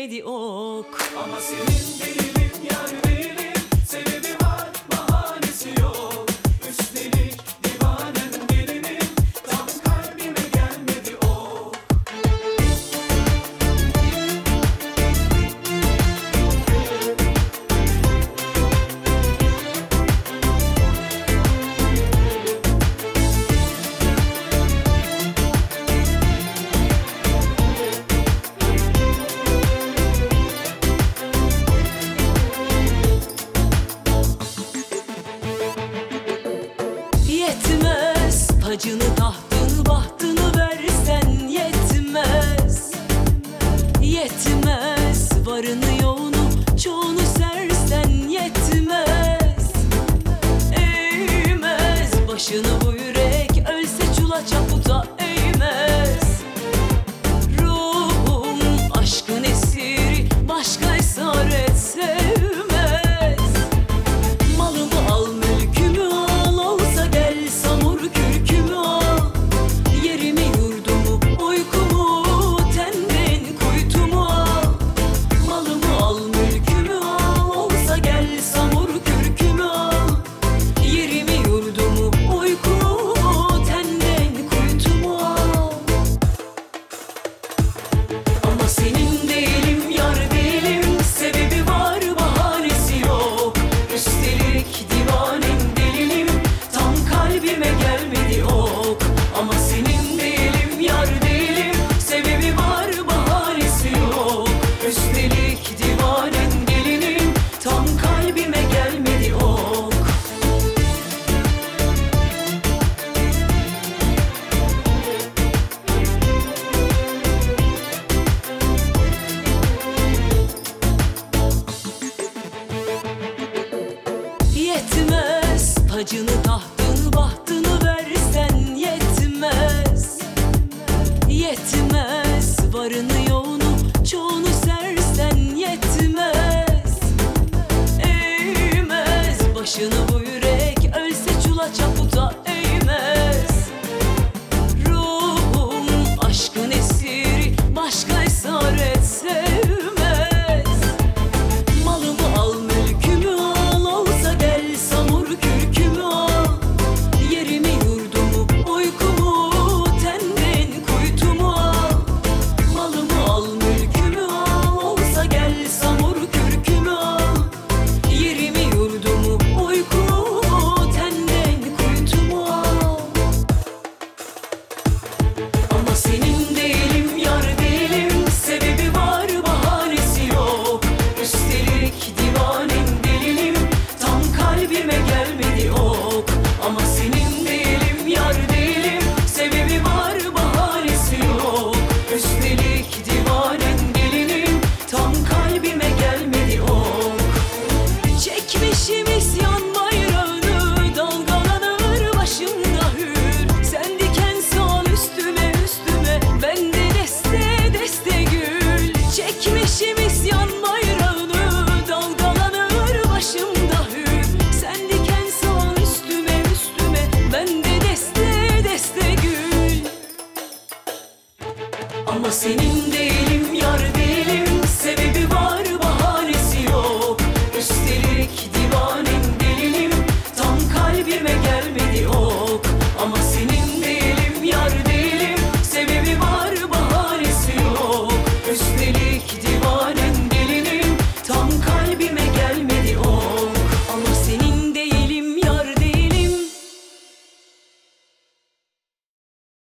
gelmedi ok. Ama senin değilim, yar değilim. Sebebi var, bahanesi yok. Üstelik divanem gelinim. Tam kalbime gelmedi ok. Yetmez tacını, tahtını, bahtını versen yetmez. Yetmez varını yoğunu çoğunu sersen yetmez. Eğmez başını bu yürek, ölse çula çaputa eğmez. Ruhum aşkın esiri, başka esaret sevmez. Malımı al, mülkümü al, olsa gel samur kürkümü al. Yerimi, yurdumu, uykumu, tenden kuytumu al. Malımı al, mülkümü al, olsa gel samur kürkümü al. Yerimi, yurdumu, uykumu, tenden kuytumu al. Ama senin değilim, yar değilim. Sebebi var, bahanesi yok. Üstelik divanem delinim. Tam kalbime gelmedi ok. Ama senin değilim, yar değilim. Sebebi var, bahanesi yok. Üstelik divanem delinim. Tam kalbime gelmedi ok. Yetmez tacını, tahtını, bahtını versen yetmez. Yetmez varını yoğunu çoğunu sersen yetmez. Eğmez başını bu yürek, ölse çula çaputa eğmez. Ruhum aşkın esiri, başka esaret sevmez. Malımı al, mülkümü al, olsa gel samur kürkümü al. Yerimi, yurdumu, uykumu, tenden kuytumu al. Malımı al, mülkümü al, olsa gel samur kürkümü al. Yerimi, yurdumu, uykumu, tenden kuytumu al. Ama senin değilim, yar değilim. Sebebi var, bahanesi yok. Üstelik divanem delinim. Tam kalbime gelmedi ok. Ama senin değilim, yar değilim. Sebebi var, bahanesi yok. Üstelik divanem delinim. Tam kalbime gelmedi ok. Çekmişim isyan bayrağını, dalgalanır başımda hür. Sen diken sal üstüme üstüme, ben de deste deste gül. Çekmişim isyan bayrağını, dalgalanır başımda hür. Sen diken sal üstüme üstüme, ben de deste deste gül. Ama senin değilim, yar değilim.